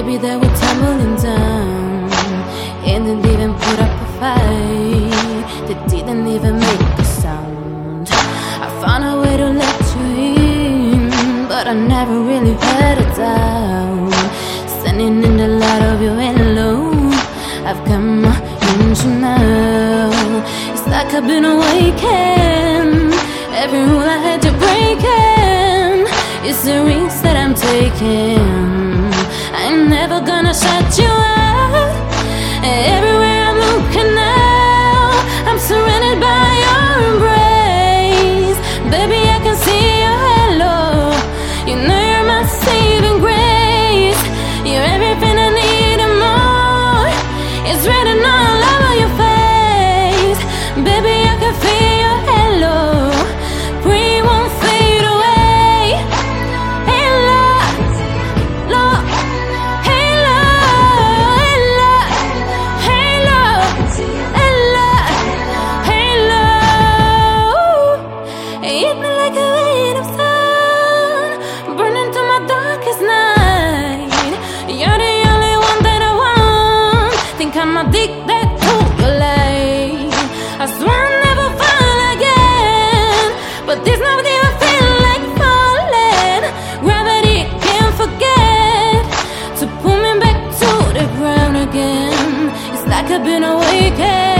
Baby, they were tumbling down and didn't even put up a fight. They didn't even make a sound. I found a way to let you in, but I never really heard a doubt. Standing in the light of your halo, I've come into now. It's like I've been awakened. Every rule I had to break in. It's the risks that I'm taking. I'm never gonna shut you out. Everywhere I'm looking now, I'm surrounded by your embrace. Baby, I can see your halo. You know you're my saving grace. You're everything I need and more. It's written all over your face. Baby, I can feel your halo. We won't fade away. Halo, halo, halo, halo, halo, halo. Hit me like a rain of sun, burning to my darkest night. You're the only one that I want. Think I'm addicted to your light. I swear I'll never fall again, but there's nobody I feel like falling. Gravity can't forget to pull me back to the ground again. It's like I've been awakened.